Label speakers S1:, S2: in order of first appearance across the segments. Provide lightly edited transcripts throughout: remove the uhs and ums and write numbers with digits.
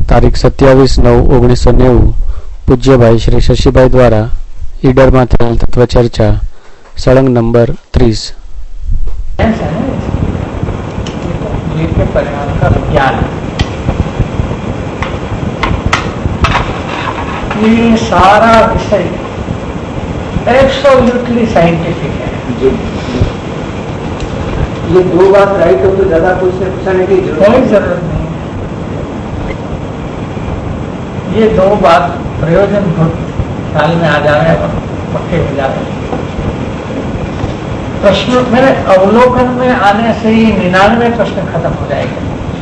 S1: તારીખ 27/9/1990 પૂજ્યભાઈ શ્રી શશીભાઈ દ્વારા ઈડરમાં થયેલ તત્વ ચર્ચા સળંગ નંબર 30।
S2: जीव के परिणाम का विज्ञान, ये सारा विषय एब्सोल्युटली साइंटिफिक है।
S3: ये दो बात राइट हो तो ज्यादा कुछ पूछने की
S2: जरूरत नहीं। ये दो बात प्रयोजन ख्याल में आ जाए और पक्के हो जाए। प्रश्न मेरे अवलोकन में आने से ही 99 प्रश्न खत्म हो जाएंगे।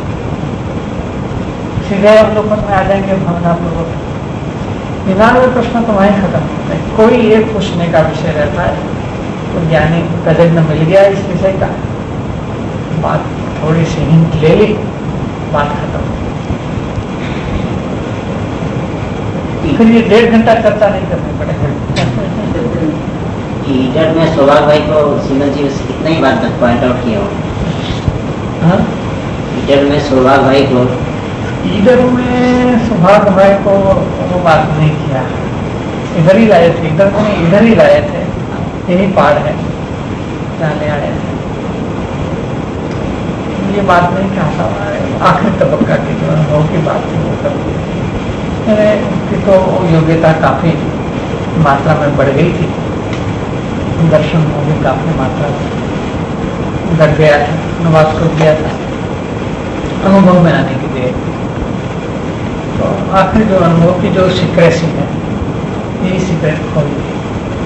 S2: सीधे अवलोकन में आ जाएंगे भावनापूर्वक, 99 प्रश्न तो वहीं खत्म होते हैं। कोई एक पूछने का विषय रहता है तो ज्ञानी प्रतिज्ञ मिल गया इस विषय का, बात थोड़ी सी हिंट ले ली, बात खत्म। फिर ये 1.5 घंटा चर्चा नहीं करनी पड़ेगी।
S4: ईडर में सौभाग भाई को सिंगल जी से कितना ही बात तक पॉइंट आउट किया हो? ईडर में सौभाग भाई को वो बात नहीं किया, इधर ही लाए थे, इधर ही लाए थे, यही पाठ है जाने आए थे। ये बात नहीं कहा था, आखिरी तबक्का की जो अनुभव की बात थी वो कर दी। उनकी तो योग्यता काफी मात्रा में बढ़ गई थी, दर्शन में भी काफी मात्रा में घट गया था, नवाज को दिया था अनुभव में आने के लिए। तो आखिर जो अनुभव की जो सीक्रेसी है, यही सीक्रेट खोली थी,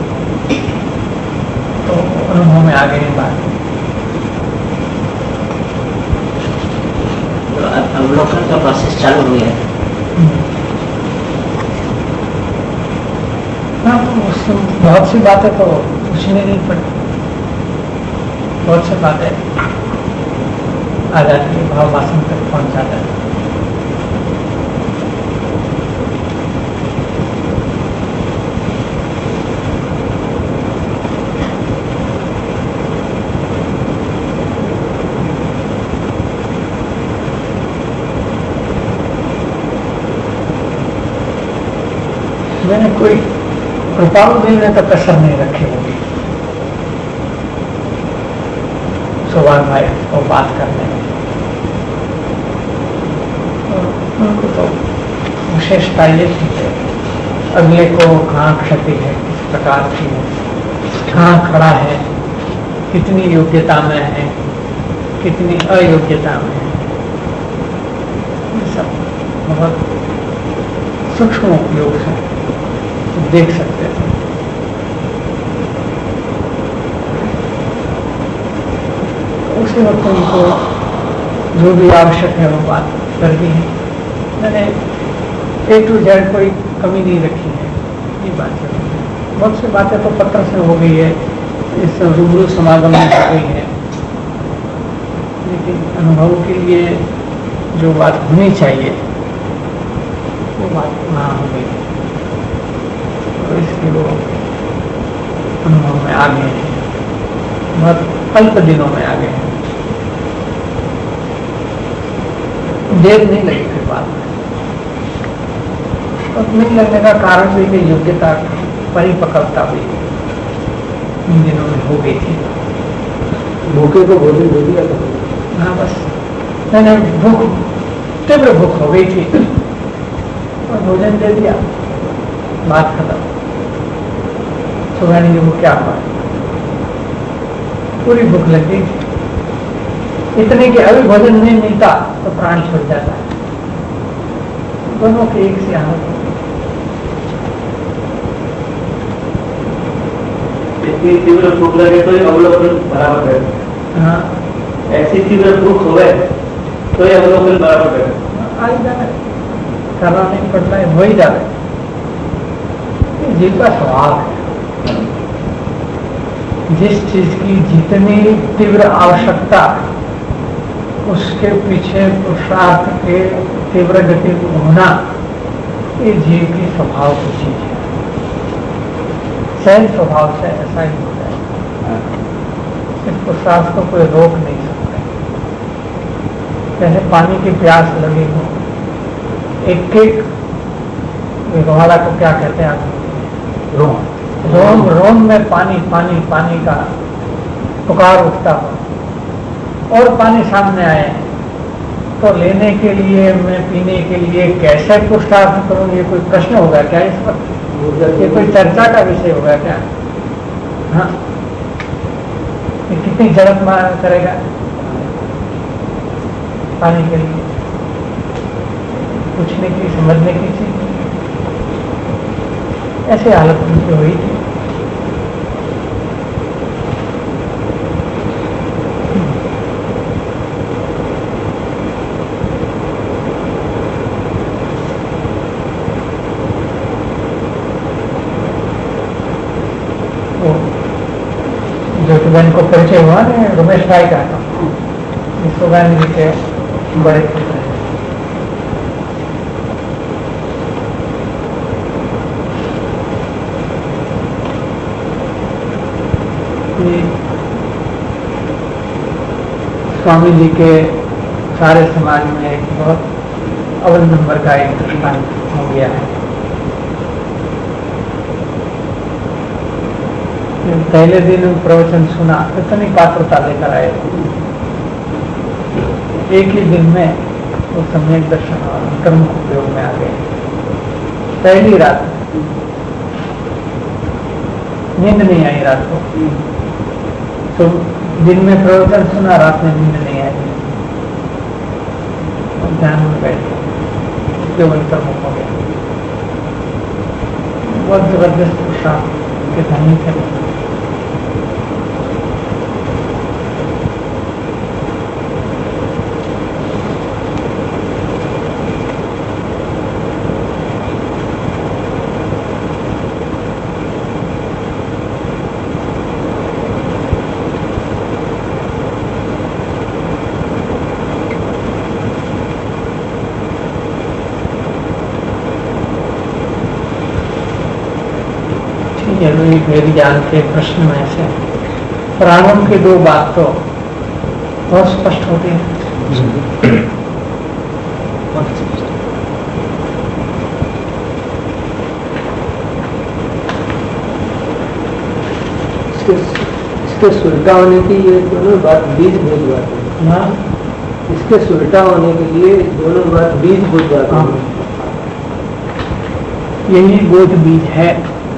S4: तो अनुभव में आ गई बात। तो अवलोकन का प्रोसेस चालू हो गया।
S2: बहुत सी बातें तो पूछनी नहीं पड़ती, बहुत सी बातें आ जाती है, भाव वासन तक पहुंच जाता है। मैंने कोई कृपालु देव ने तो कसर नहीं रखी होगी सौभाग भाई को बात करने में। उनको तो विशेषता ये थी कि अगले को कहाँ क्षति है, किस प्रकार की है, कहाँ खड़ा है, कितनी योग्यता में है, कितनी अयोग्यता में है, ये सब बहुत सूक्ष्म उपयोग से देख सकते थे। उसी वक्त उनको जो भी आवश्यक है वो बात कर दी है। मैंने A to Z कोई कमी नहीं रखी है, ये बात है। बहुत सी बातें तो पत्र से हो गई है, इस रूबरू समागम में हो गई है, लेकिन अनुभव के लिए जो बात होनी चाहिए वो बात वहाँ हो गई, तो इसलिए वो अनुभव में आ गए हैं, बहुत अल्प दिनों में आ गए हैं, देर नहीं लगी फिर बात में। और नहीं लगने का कारण भी कि योग्यता परिपक्वता भी इन दिनों में हो गई थी।
S3: भूखे को भोजन दे दिया था।
S2: हाँ बस मैंने भूख, तीव्र भूख हो गई थी और भोजन दे दिया, बात खत्म। सुबह जी वो क्या हुआ, पूरी भूख लग गई थी, इतने कि अभी भोजन नहीं मिलता तो प्राण छूट जाता है। दोनों की एक सी हालत हो गई।
S3: इतनी तीव्र भूख लगे तो अवलोकन बराबर है।
S2: हाँ,
S3: ऐसी तीव्र भूख हो गए तो अवलोकन बराबर है।
S2: आज जाए करना नहीं पड़ता है, वही जा रहे। जीव का स्वभाव है, जिस चीज की जितनी तीव्र आवश्यकता, उसके पीछे पुरुषार्थ के तीव्र गति होना, ये जीव की स्वभाव की चीज है। सहज स्वभाव से ऐसा ही होता है, इस पुरुषार्थ को कोई रोक नहीं सकता। जैसे पानी की प्यास लगी हो, एक एक ग्वाला को क्या कहते हैं आप? रोम रोम में पानी पानी पानी का पुकार उठता हो और पानी सामने आए तो लेने के लिए, मैं पीने के लिए कैसे पुरुषार्थ करूं, ये कोई प्रश्न होगा क्या इस पर? ये कोई चर्चा का विषय होगा क्या? हाँ, ये कितनी जरूरत करेगा पाने के लिए? पूछने की, समझने की चीज। ऐसे हालत उनकी हुई थी। ज्योतिबेन को परिचय हुआ ना रमेश भाई का, विश्वबेन जी के बड़े पुत्र हैं। स्वामी जी के सारे समाज में एक बहुत अव्वल नंबर का एक दृष्टांत हो गया है। पहले दिन प्रवचन सुना, इतनी पात्रता लेकर आए। एक ही दिन में वो सम्यक दर्शन और कर्मख उपयोग में आ गए। पहली रात नींद नहीं आई रात को, तो दिन में प्रवचन सुना, रात में नींद नहीं आई, ध्यान में बैठे, केवल कर्मख हो गया। बहुत जबरदस्त पुरुषार्थ के धनी थे। वेद ज्ञान के प्रश्न में से प्राणों की दो बात तो बहुत स्पष्ट होती है।
S5: इसके सुलटा होने की ये दोनों बात बीज भूत बात है।
S2: हाँ,
S5: इसके सुलटा होने के लिए दोनों बात बीज भूत बात है।
S2: यही बोध बीज है।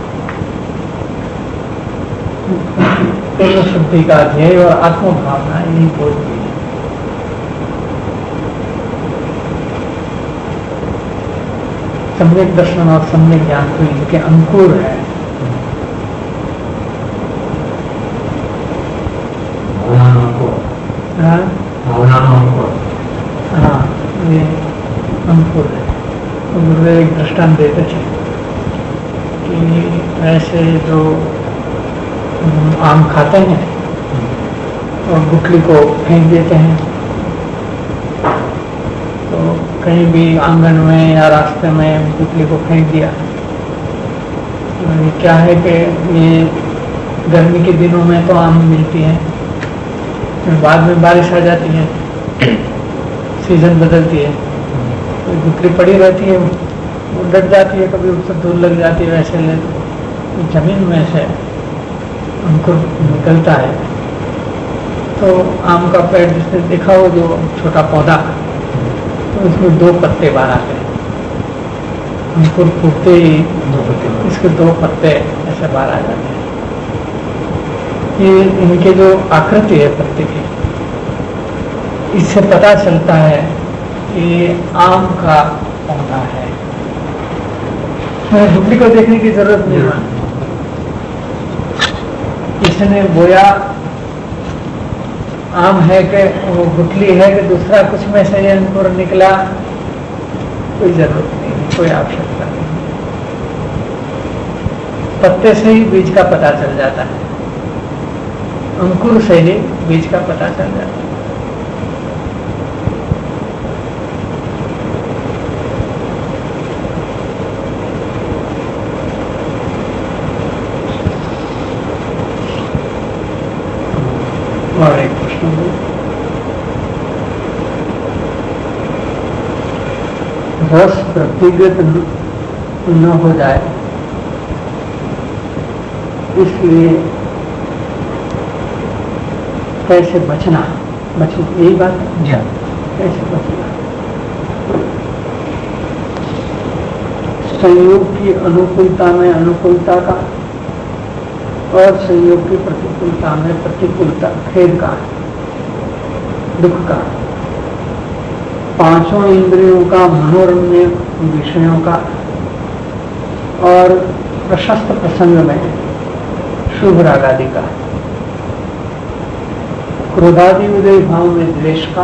S2: पूर्ण शुद्धि का ध्येय और आत्मभावना यही बोध बीज है। सम्यक दर्शन और सम्यक ज्ञान तो इनके अंकुर है। हाँ, ये अंकुर है। तो गुरुदेव एक दृष्टांत देते थे कि ऐसे जो आम खाते हैं और गुठली को फेंक देते हैं, तो कहीं भी आंगन में या रास्ते में गुठली को फेंक दिया, तो ये क्या है कि ये गर्मी के दिनों में तो आम मिलती है, फिर बाद में बारिश आ जाती है, सीजन बदलती है, तो गुठली पड़ी रहती है, वो डट जाती है, कभी उससे दूर लग जाती है। वैसे जमीन में से अंकुर निकलता है, तो आम का पेड़ जिसने देखा हो, जो छोटा पौधा, तो उसमें दो पत्ते बाहर आते हैं। अंकुर फूटते ही इसके दो पत्ते ऐसे बाहर आ जाते हैं। ये इनके जो आकृति है पत्ते की, इससे पता चलता है कि ये आम का पौधा है। गुठली को देखने की जरूरत नहीं है। इसने बोया आम है कि वो गुठली है कि दूसरा कुछ में से ये अंकुर निकला, कोई जरूरत नहीं, कोई आवश्यकता नहीं। पत्ते से ही बीज का पता चल जाता है, अंकुर से ही बीज का पता चल जाता है। और एक प्रश्न रस वृद्धिगत न हो जाए, इसलिए कैसे बचना, यही बात है। कैसे बचना? संयोग की अनुकूलता में अनुकूलता का और संयोग की प्रतिकूलता में प्रतिकूलता, खेद का, दुख का, पांचों इंद्रियों का, मनोरम्य विषयों का और प्रशस्त प्रसंग में शुभ राग आदि का, क्रोधादि उदय भाव में द्वेष का,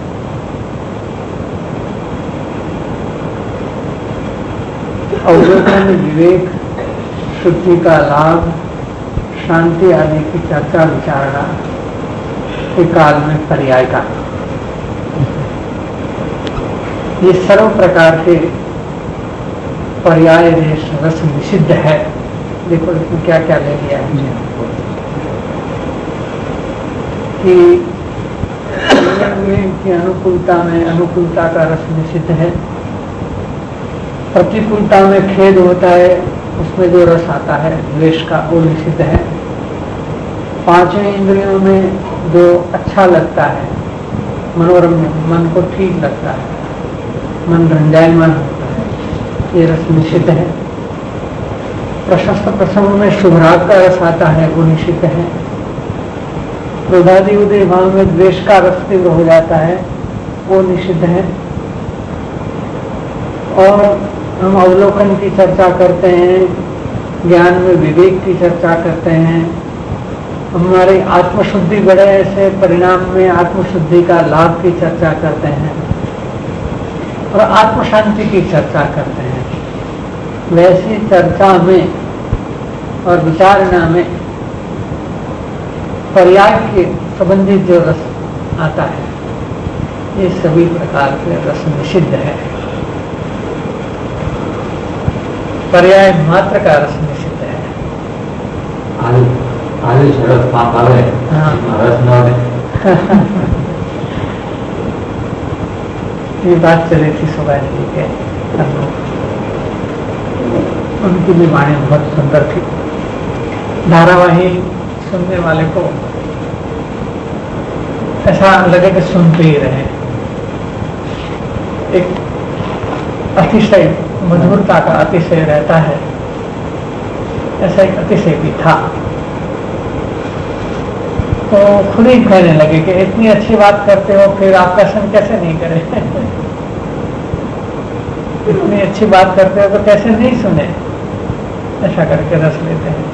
S2: अवलोकन विवेक शुद्धि का लाभ, शांति आदि की चर्चा विचारणा के काल में पर्याय का, ये सर्व प्रकार के पर्याय रस निषिद्ध है। देखो इसमें क्या क्या ले लिया है कि की अनुकूलता में अनुकूलता का रस निषिद्ध है, प्रतिकूलता में खेद होता है, उसमें जो रस आता है द्वेष का, वो निषिद्ध है। पांचों इंद्रियों में जो अच्छा लगता है, मनोरम्य, मन को ठीक लगता है, मन रंजायमान होता है, ये रस निषिद्ध है। प्रशस्त प्रसंग में शुभ राग का रस आता है, वो निषिद्ध है। क्रोधादि उदय भाव में द्वेष का रस तीव्र हो जाता है, वो निषिद्ध है। और हम अवलोकन की चर्चा करते हैं, ज्ञान में विवेक की चर्चा करते हैं, हमारी आत्मशुद्धि बढ़े ऐसे परिणाम में आत्मशुद्धि का लाभ की चर्चा करते हैं और आत्मशांति की चर्चा करते हैं। वैसी चर्चा में और विचारणा में पर्याय के संबंधित जो रस आता है, ये सभी प्रकार के रस निषिद्ध है। पर्याय मात्र का रस निषिद्ध है।
S6: आलू शरद पाप आवे, रस न आवे।
S2: ये बात चली थी सुबह जी के, उनकी भी वाणी बहुत सुंदर थी। धारावाही सुनने वाले को ऐसा लगे कि सुनते ही रहे। एक अतिशय मधुरता का अतिशय रहता है, ऐसा एक अतिशय भी था। तो खुद ही कहने लगे कि इतनी अच्छी बात करते हो, फिर आपका सन कैसे नहीं करे? इतनी अच्छी बात करते हो तो कैसे नहीं सुने? ऐसा करके रस लेते हैं।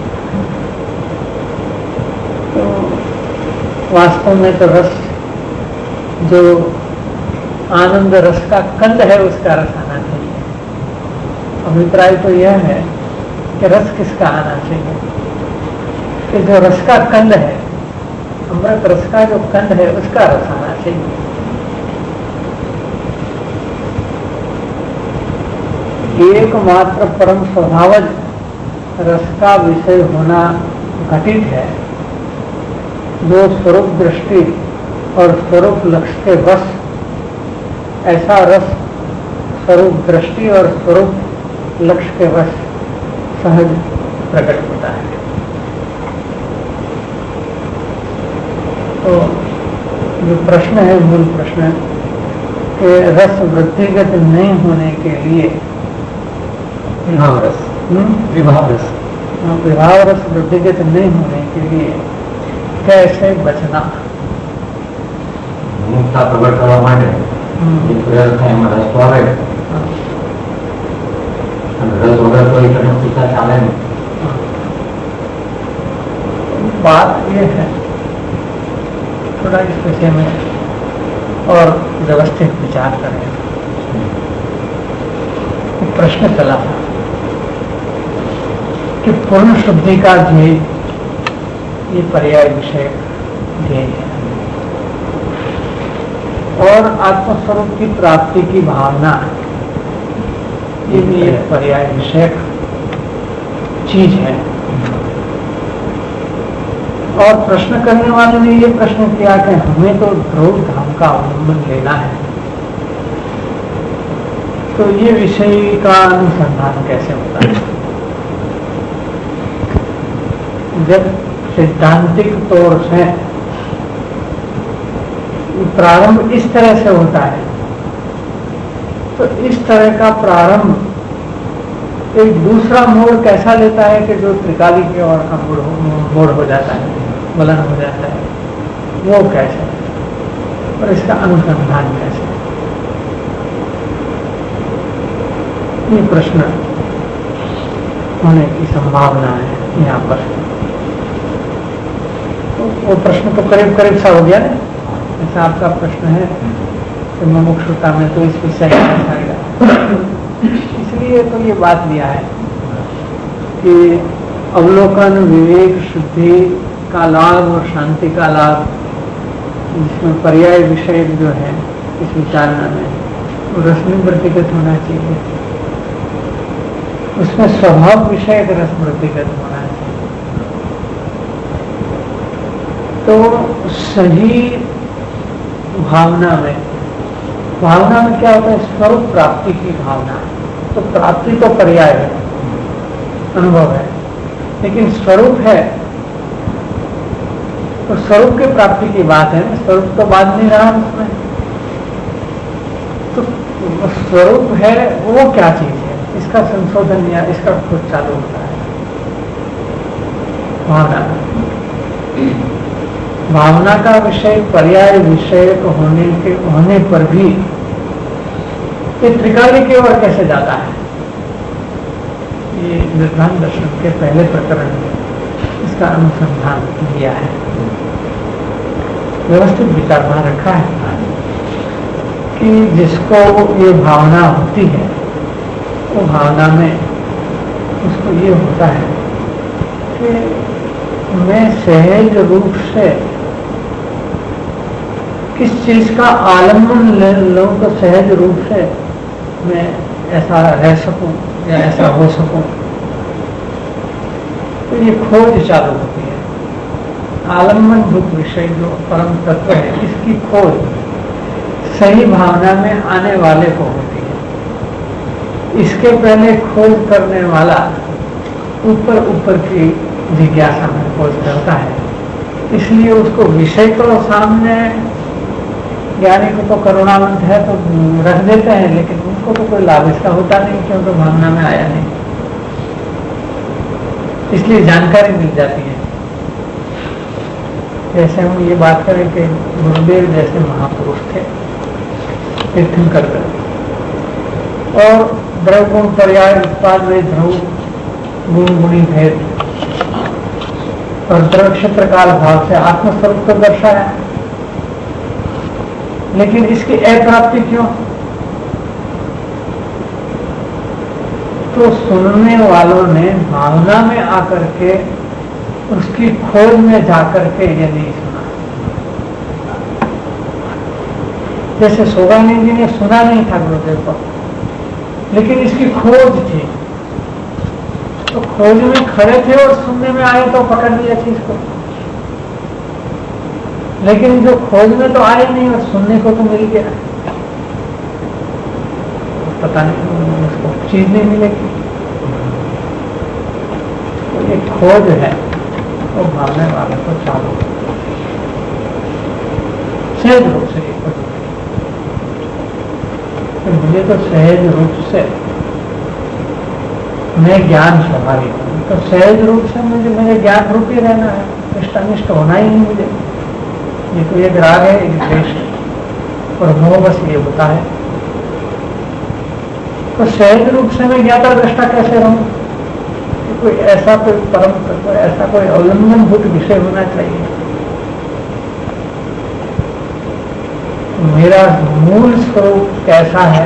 S2: तो वास्तव में तो रस, जो आनंद रस का कंद है, उसका रस आना चाहिए। अभिप्राय तो यह है कि रस किसका आना चाहिए, कि जो रस का कंद है, अमृत रस का जो कंद है, उसका रस आना चाहिए। एकमात्र परम स्वभावज रस का विषय होना घटित है, जो स्वरूप दृष्टि और स्वरूप लक्ष्य के वश ऐसा रस स्वरूप दृष्टि और स्वरूप लक्ष्य के वश सहज प्रकट होता है। तो जो प्रश्न है, मूल प्रश्न कि रस वृद्धिगत नहीं होने के लिए
S6: विभाव रस,
S2: विभाव रस वृद्धिगत नहीं होने के लिए कैसे बचना?
S6: मुक्ता प्रकट करवा माटे प्रयास થાય એમાં રસ તો આવે, रस वगैरह कोई कठिनता चाले नहीं।
S2: बात ये है, थोड़ा इस विषय में और व्यवस्थित विचार करें। प्रश्न चला था कि पूर्ण शुद्धि का ध्येय, ये पर्याय विषय ध्येय है, और आत्मस्वरूप की प्राप्ति की भावना, ये भी एक पर्याय विषयक चीज है। और प्रश्न करने वाले ने ये प्रश्न किया कि हमें तो ध्रुव धाम का अवलंबन लेना है, तो ये विषय का अनुसंधान कैसे होता है? जब सिद्धांतिक तौर से प्रारंभ इस तरह से होता है, तो इस तरह का प्रारंभ एक दूसरा मोड़ कैसा लेता है कि जो त्रिकाली की ओर का मोड़ हो जाता है, वलन हो जाता है, वो कैसे है और इसका अनुसंधान कैसे है? ये प्रश्न होने की संभावना है यहाँ पर। तो वो प्रश्न तो करीब करीब सा हो गया ना, ऐसा आपका प्रश्न है कि मुमुक्षुता में तो इस विषय में आएगा। इसलिए तो ये बात लिया है कि अवलोकन, विवेक, शुद्धि का लाभ और शांति का लाभ, जिसमें पर्याय विषय जो है इस विचारणा में, वो रश्मि वृत्तिगत होना चाहिए, उसमें स्वभाव विषय रस वृत्तिगत होना चाहिए। तो सही भावना में क्या होता है? स्वरूप प्राप्ति की भावना है। तो प्राप्ति तो पर्याय है, अनुभव है, लेकिन स्वरूप है तो स्वरूप की प्राप्ति की बात है। स्वरूप तो बात नहीं रहा उसमें। तो स्वरूप है वो क्या चीज है, इसका संशोधन या इसका खुद चालू होता है भावना। भावना का विषय पर्याय विषय होने पर भी ये त्रिकाली की ओर कैसे जाता है? ये निर्धान दर्शन के पहले प्रकरण में इसका अनुसंधान किया है, व्यवस्थित विचार वहां रखा है कि जिसको ये भावना होती है, वो भावना में उसको ये होता है कि मैं सहज रूप से किस चीज का आलम्बन ले लूं तो सहज रूप से मैं ऐसा रह सकूं या ऐसा हो सकूं। तो ये खोज चालू होती है। आलम्बन भूत विषय जो परम तत्व है, इसकी खोज सही भावना में आने वाले को होती है। इसके पहले खोज करने वाला ऊपर की जिज्ञासा में खोज करता है, इसलिए उसको विषय को सामने, ज्ञानी को तो करुणावंत है तो रख देते हैं, लेकिन उनको तो कोई लाभ इसका होता नहीं क्योंकि भावना में आया नहीं, इसलिए जानकारी मिल जाती है। जैसे हम ये बात करें कि गुरुदेव जैसे महापुरुष थे, तीर्थंकर और द्रव गुण पर्याय उत्पाद वे ध्रुव गुण गुणी भेद और द्रव क्षेत्र काल भाव से आत्मस्वरूप को दर्शाया, लेकिन इसकी अप्राप्ति क्यों? तो सुनने वालों ने भावना में आकर के उसकी खोज में जाकर के ये नहीं सुना। जैसे सोगानी जी ने सुना नहीं था गुरुदेव को, लेकिन इसकी खोज थी, तो खोज में खड़े थे और सुनने में आए तो पकड़ लिया चीज को। लेकिन जो खोज में तो आए नहीं और सुनने को तो मिल गया, पता नहीं उसको चीज नहीं मिलेगी। तो ये खोज है वो भावने वाले को चालू सहज रूप से तो मुझे तो सहज रूप से मैं ज्ञान स्वाभाविक हूँ, तो सहज रूप से मुझे मेरे ज्ञान रूप ही रहना है, इष्टानिष्ट होना ही नहीं मुझे। ये तो एक राग है, एक द्वेष है और मोह, बस ये होता है। तो सहज रूप से मैं ज्ञाता दृष्टा कैसे रहूं? कोई ऐसा कोई परम तत्व, ऐसा कोई अवलंबन भूत विषय होना चाहिए। मेरा मूल स्वरूप कैसा है,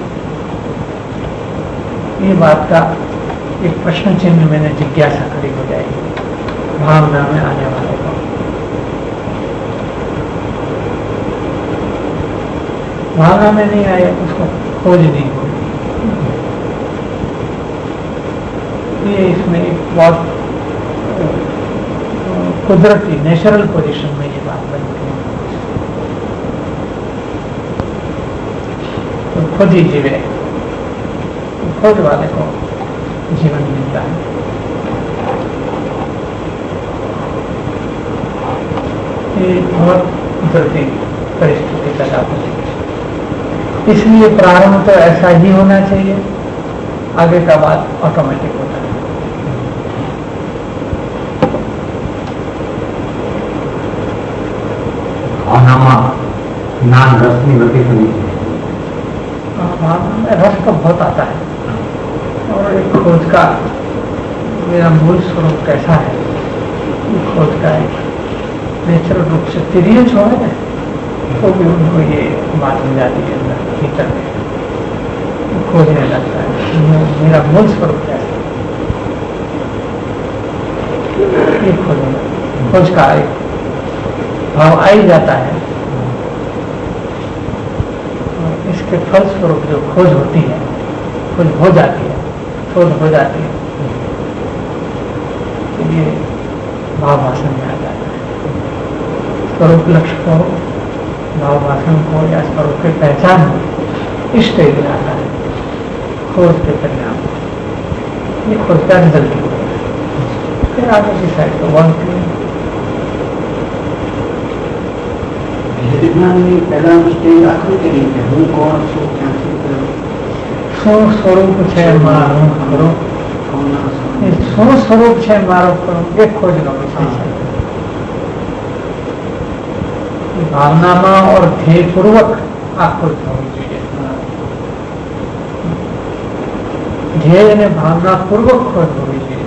S2: ये बात का एक प्रश्न चिन्ह मैंने जिज्ञासा खड़ी हो जाएगी भावना में आने वाले को। भावना में नहीं आए उसको खोज नहीं होगी। ये इसमें एक बहुत कुदरती नेचुरल पोजीशन में ये बात बनती है। तो खुद ही जीवे खोज वाले को जीवन मिलता है। ये बहुत जरूरी परिस्थिति पैदा होती है। इसलिए प्रारंभ तो ऐसा ही होना चाहिए, आगे का बात ऑटोमेटिक होता है।
S6: ज्ञान रस में वृद्धि करनी चाहिए।
S2: रस तो बहुत आता है, और एक खोज का मेरा मूल स्वरूप कैसा है, खोज का एक नेचुरल रूप से तिरिय जो है तो भी उनको ये बात मिल जाती है अंदर भीतर में, खोजने लगता है मेरा मूल स्वरूप क्या है, ये खोज का एक भाव आ ही जाता है। इसके फलस्वरूप जो खोज होती है, खोज हो जाती है, शोध हो जाती है, तो ये भाव भाषण में आ जाता है। स्वरूप लक्ष्य को, भाव भाषण को या स्वरूप की पहचान हो, इस स्टेज में आता है खोज के परिणाम। ये खोज का रिजल्ट होता है। फिर आगे की साइड को वर्क
S5: विज्ञान में पहला स्टेज आकृति है, हूँ कौन सो क्या
S2: स्वरूप છે મારું ખરો, શું સ્વરૂપ છે મારો ખરો, એ ખોજનો વિષય છે। ભાવનામાં और ધ્યેયપૂર્વક આ ખોજ હોવી જોઈએ। ધ્યેય અને ભાવનાપૂર્વક ખોજ હોવી જોઈએ।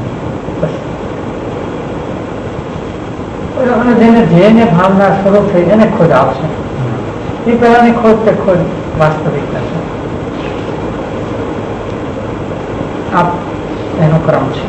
S2: અને જેને ધ્યેય ને ભાવના સ્વરૂપ થઈ એને ખોજ આવશે। એ પહેલાની ખોજ તે ખોજ વાસ્તવિક નથી। आप एनो क्रम છે।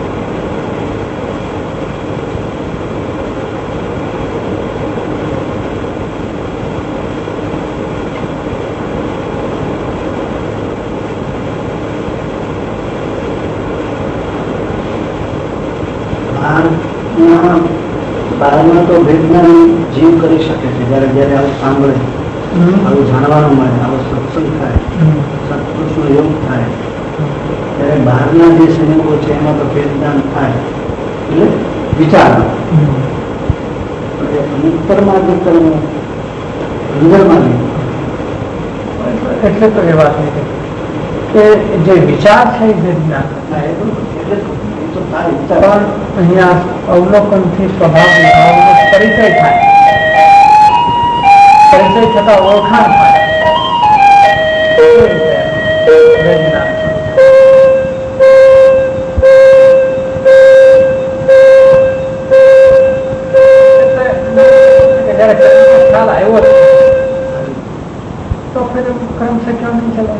S5: બારમાં તો વિજ્ઞાન જીવ કરી શકે છે, જયારે જયારે આવું સાંભળે, આવું જાણવાનું મળે, આવો સત્સંગ થાય, સત્પુરુષનો યોગ થાય, ત્યારે બહારના જે સંયોગો છે એમાં તો ભેદદાન થાય, એટલે વિચાર અંતરમાં જે કરવું, અંદરમાં નહીં।
S2: એટલે તો એ વાત નહીં કે જે વિચાર છે એ ભેદદાન થાય,
S5: એટલે તો થાય વિચાર।
S2: પણ અહીંયા અવલોકનથી સ્વભાવ વિભાવનો પરિચય થાય, પરિચય થતા ઓળખાણ થાય, ભેદદાન। ख्याल आयो तो फिर क्रम से क्यों नहीं चले?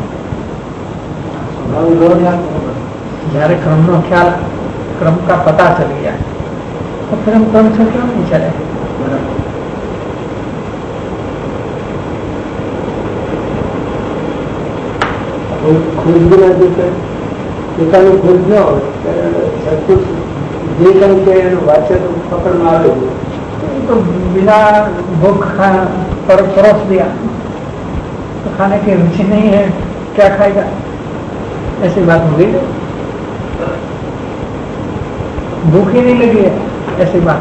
S2: जયારે क्रम નો ख्याल, क्रम का पता चल गया तो फिर हम क्रम से क्यों नहीं चले?
S5: खोज बिना जैसे પોતાનું ખોજ ન હોય સચકુચ જે કંઈ કે એનું વાંચે તો પકડમાં આવે,
S2: तो बिना भूख पर परोस दिया तो खाने की रुचि नहीं है, क्या खाएगा? ऐसी बात हो गई। भूख ही नहीं लगी है, ऐसी बात।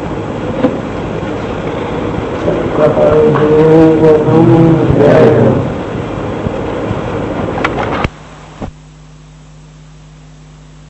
S5: जय